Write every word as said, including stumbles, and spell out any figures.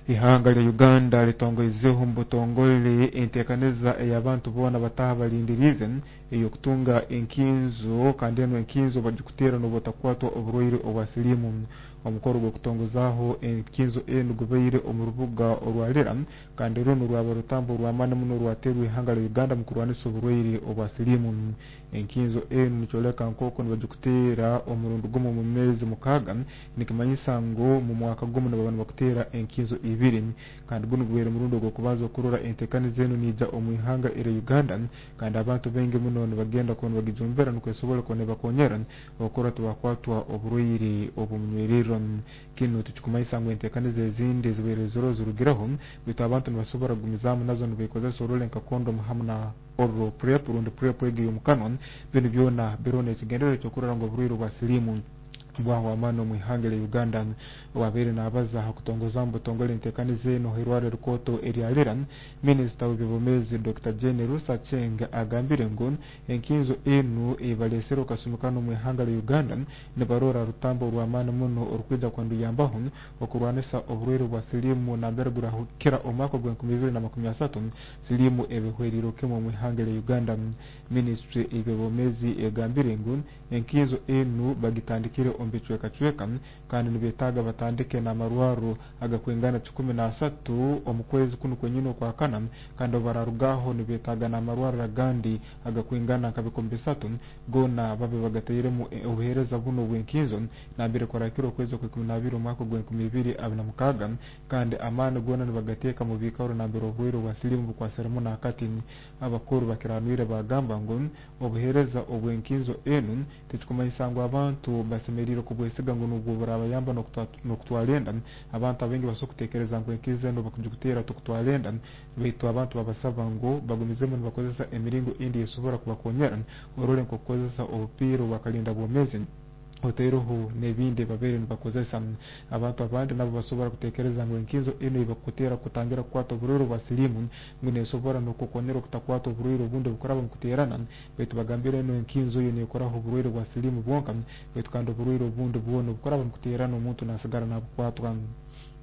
ihanga lya Uganda litongoizeho mbutongole entekaneza y'abantu bona bataha balindirize iyo kutunga enkinzo kandi eno enkinzo bagikutera no botakwatwa oburwaire obwasilimu omukoro gwo kutongozaho enkinzo eno gubaire omurubuga olwalera kandi runo rwaba rutambo rwamana muno rwaterwa ihanga lya Uganda mukurwanisa oburwaire obwasilimu enkinzo eno nicholeka nkoko nibagikutera omurundo gumo mu mezi mukaga nikimanyisa ngo mu mwaka gumo n'abantu bakutera enkinzo ibiri kandi guno gubere murundo gwo kubaza kurura entekaniza eno nija omwihanga ere Uganda kandi abantu bengi muno nibagenda kono bagijumbera nukwesobola kone bakonyera okora tubakwatwa oburwaire obumwerero kino tukikumanyisa ngo entekaniza ezindi zibere zoro zirugiraho bitu abantu nibasobora gumizamu nazo nibikoza sorole nka kondo hamna oro prep rundi prep egiyo mukanon bino byona berone kigendere cyo kurara ngo burwiro bwasilimu bwaho amano mwihanga lya Uganda wabere nabaza hakutongoza mbutongole entekanize no hirware rukoto erialera minister w'ubumezi Doctor Jane Rusa Chenga agambire ngo enkinzo enu ebalesero kasumukano mwihanga lya Uganda ne barora rutambo rwamana muno orukwija kwandu yambaho okurwanisa oburwero bwa silimu na bergura hukira omwaka gwa bibiri na makumi atatu silimu ebehweriro kemo mwihanga lya Uganda ministry y'ubumezi egambire ngo enkinzo enu bagitandikire ombechweka chweka kandi nibetaga batandike na marwaro agakwengana kumi na tatu omukwezi kuno kwenyino kwa kana kandi bararugaho nibetaga na marwaro agandi agakwengana kabikombe tatu gona babe bagateyire mu obuhereza buno bwenkinzo nabire korakiro kwezi kwa kumi na babiri mwaka gwa bibiri na mukaga kandi amana gona nibagateka mu bikaro nabire obwiro bwasilimu kwa seremona akati abakuru bakiranwire bagamba ngo obuhereza obwenkinzo enu tekikumanyisa ngo abantu basemeriro kubwesiga ngo nubwo burabayamba no kutwalenda abantu abengi basokutekereza ngo enkize no bakujukutera tukutwalenda bitu abantu babasaba ngo bagumizemo bakozesa emiringo indi yesobora kubakonyera orore nko kozesa obupiro bakalinda bwomezi oteroho nebinde babere bakozesa abantu abandi nabo basobora kutekereza ngo enkinzo eno ibakutera kutangira kwato bururo basilimu ngo nesobora no kukonera kutakwato bururo bunde bukoraba mukuterana betu bagambire no enkinzo yo nekoraho bururo basilimu bonka betu kando bururo bunde buono bukoraba mukuterana umuntu nasigara nabo kwatwa